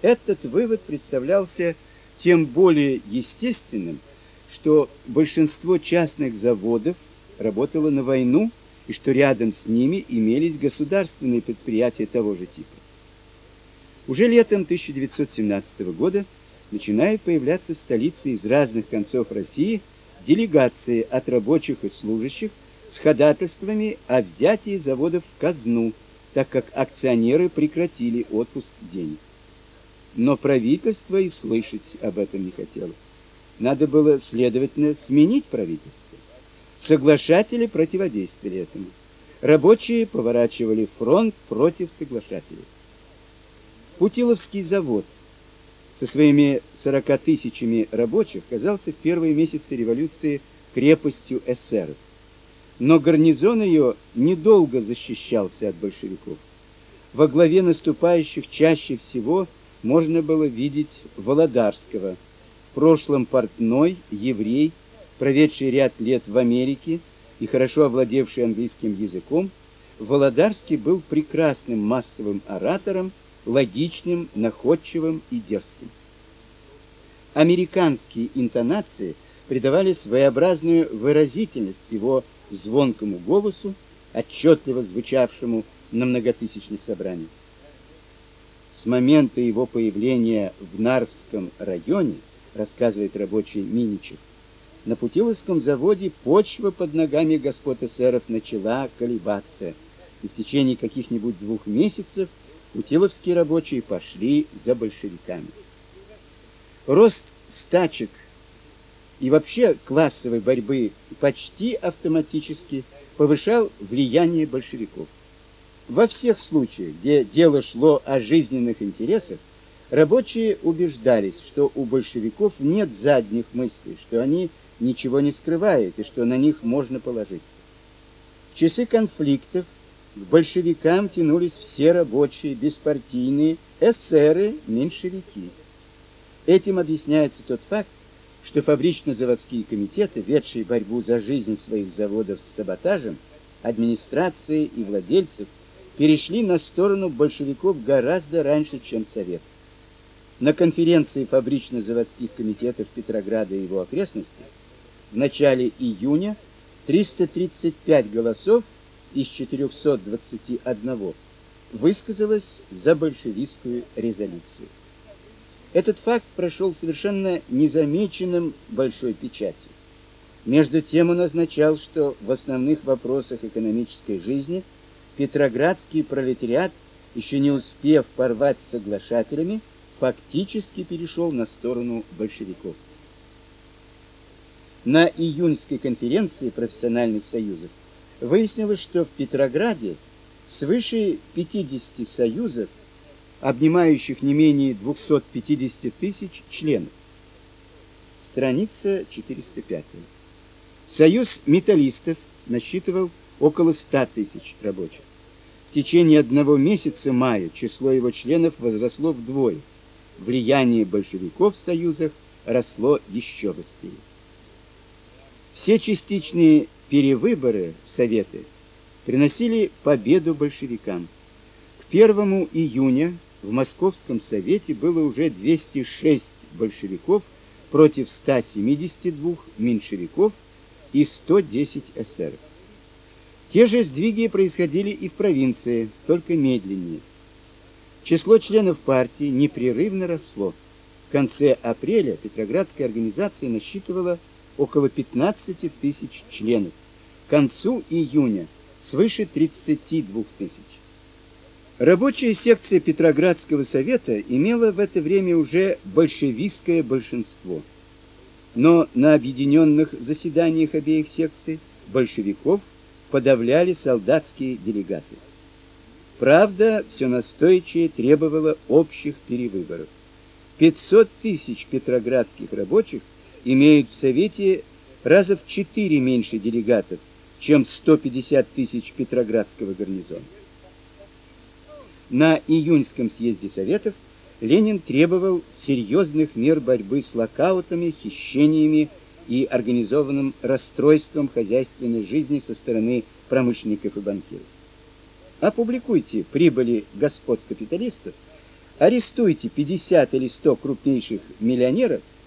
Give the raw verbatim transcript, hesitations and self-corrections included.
Этот вывод представлялся тем более естественным, что большинство частных заводов работало на войну, и что рядом с ними имелись государственные предприятия того же типа. Уже летом тысяча девятьсот семнадцатого года начинают появляться в столице из разных концов России делегации от рабочих и служащих с ходатайствами о взятии заводов в казну, так как акционеры прекратили отпуск денег. Но правительство и слышать об этом не хотело. Надо было, следовательно, сменить правительство. Соглашатели противодействовали этому. Рабочие поворачивали фронт против соглашателей. Путиловский завод со своими сорока тысячами рабочих казался в первые месяцы революции крепостью эсеров. Но гарнизон ее недолго защищался от большевиков. Во главе наступающих чаще всего можно было видеть Володарского, в прошлом портной, еврей, проведший ряд лет в Америке и хорошо овладевший английским языком. Володарский был прекрасным массовым оратором, логичным, находчивым и дерзким. Американские интонации придавали своеобразную выразительность его звонкому голосу, отчетливо звучавшему на многотысячных собраниях. С момента его появления в Нарвском районе, рассказывает рабочий Миничев, на Путиловском заводе почва под ногами господ эсеров начала колебаться, и в течение каких-нибудь двух месяцев путиловские рабочие пошли за большевиками. Рост стачек и вообще классовой борьбы почти автоматически повышал влияние большевиков. Во всех случаях, где дело шло о жизненных интересах, рабочие убеждались, что у большевиков нет задних мыслей, что они ничего не скрывают и что на них можно положиться. В часы конфликтов к большевикам тянулись все рабочие, беспартийные, эсеры, меньшевики. Этим объясняется тот факт, что фабрично-заводские комитеты, ведшие борьбу за жизнь своих заводов с саботажем, администрации и владельцев, перешли на сторону большевиков гораздо раньше, чем Совет. На конференции фабрично-заводских комитетов Петрограда и его окрестностей в начале июня триста тридцать пять голосов из четырехсот двадцати одного высказалось за большевистскую резолюцию. Этот факт прошел совершенно незамеченным большой печатью. Между тем он означал, что в основных вопросах экономической жизни петроградский пролетариат, еще не успев порвать с соглашателями, фактически перешел на сторону большевиков. На июньской конференции профессиональных союзов выяснилось, что в Петрограде свыше пятидесяти союзов, обнимающих не менее двухсот пятидесяти тысяч членов. Страница четыреста пять. Союз металлистов насчитывал около ста тысяч рабочих. В течение одного месяца мая число его членов возросло вдвое. Влияние большевиков в союзах росло еще быстрее. Все частичные перевыборы в Советы приносили победу большевикам. К первому июня в Московском Совете было уже двести шесть большевиков против ста семидесяти двух меньшевиков и ста десяти эсеров. Те же сдвиги происходили и в провинции, только медленнее. Число членов партии непрерывно росло. В конце апреля Петроградская организация насчитывала около пятнадцати тысяч членов. К концу июня свыше тридцати двух тысяч. Рабочая секция Петроградского совета имела в это время уже большевистское большинство. Но на объединенных заседаниях обеих секций большевиков подавляли солдатские делегаты. Правда, все настойчивее требовала общих перевыборов. пятьсот тысяч петроградских рабочих имеют в Совете раза в четыре меньше делегатов, чем сто пятьдесят тысяч петроградского гарнизона. На июньском съезде Советов Ленин требовал серьезных мер борьбы с локаутами, хищениями и организованным расстройством хозяйственной жизни со стороны промышленников и банкиров. Опубликуйте прибыли господ капиталистов, Арестуйте пятьдесят или сто крупнейших миллионеров